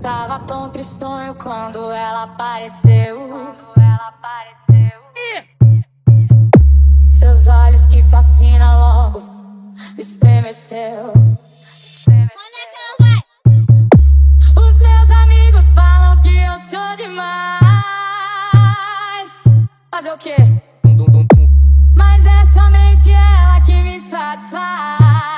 Tava tão tristonho quando ela apareceu. Seus olhos que fascinam logo me estremeceu. Os meus amigos falam que eu sou demais. Fazer o quê? Mas é somente ela que me satisfaz.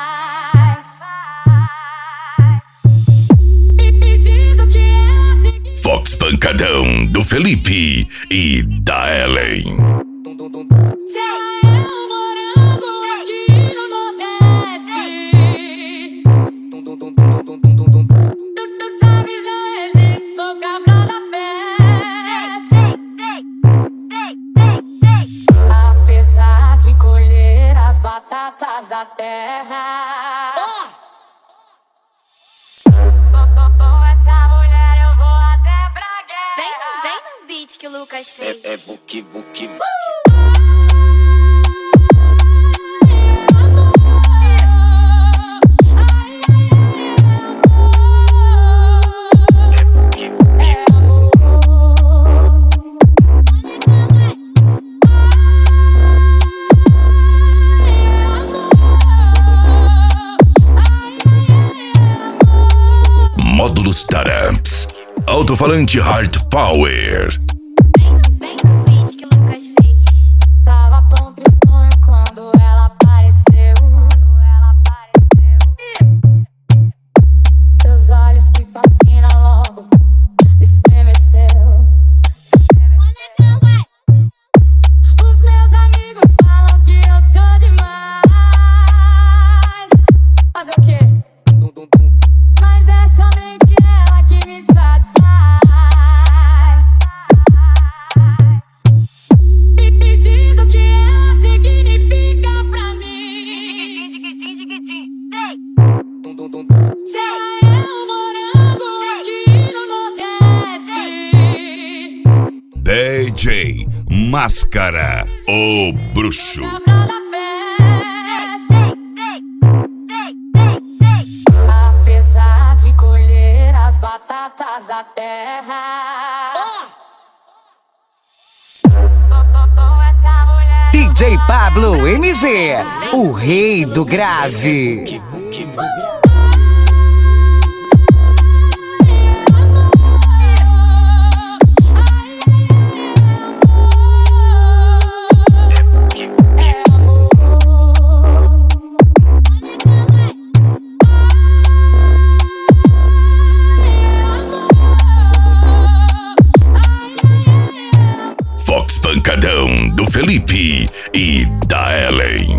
Me diz o que ela se... Fox Pancadão do Felipe e da Ellen. Se ela é um morango aqui no Nordeste, tu sabes não existe, sou cabra da peste. Apesar de colher as batatas da terra, essa mulher eu vou até pra guerra. Vem no beat que o Lucas fez. É buki. Módulos Taramps. Alto-falante Hard Power. Vem no beat que o Lucas fez. Tava tão tristonho quando ela apareceu. Seus olhos que fascinam logo me estremeceu. Os meus amigos falam que eu sou demais. Fazer o quê? Mas é somente ela que me satisfaz. Me diz o que ela significa pra mim. Se ela é um morango aqui no Nordeste, DJ Máscara, o bruxo. cabra da peste. Apesar de colher as batatas da terra, DJ Pablo MG, o rei do grave. Fox Pancadão do Felipe e da Ellen.